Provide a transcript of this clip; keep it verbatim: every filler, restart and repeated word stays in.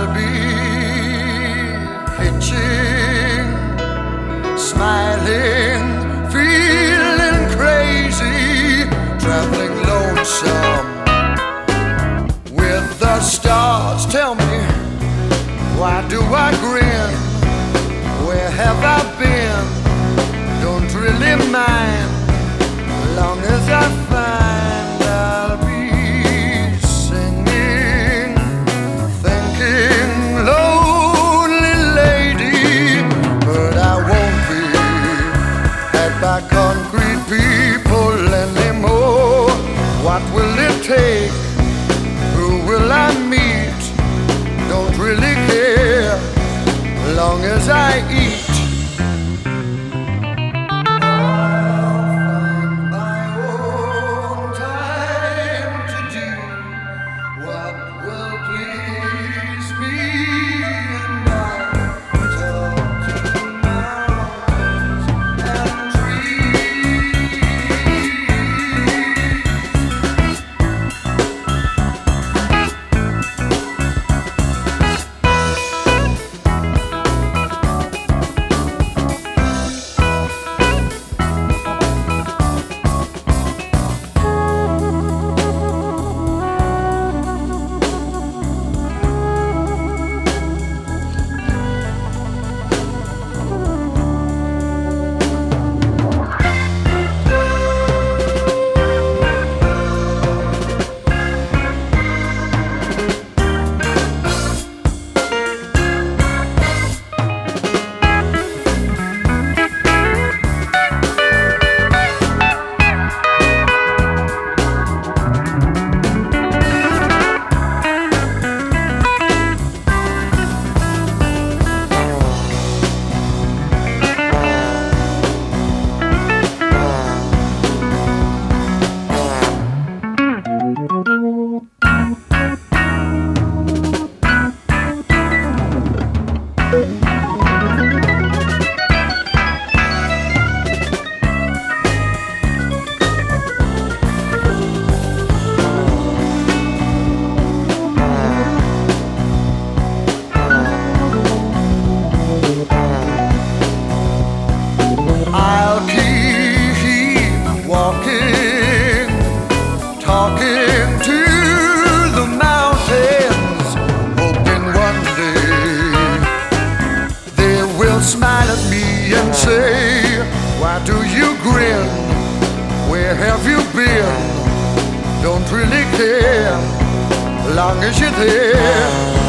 I'll be hitching, smiling, feeling crazy, traveling lonesome with the stars. Tell me, why do I grin? Where have I been? Don't really mind, long as I find I'll be singing, thinking, lonely lady, but I won't be had by concrete people anymore. What will it take? Who will I meet? Don't really care, long as I eat. Talking to the mountains, hoping one day they will smile at me and say, why do you grin? Where have you been? Don't really care, long as you're there.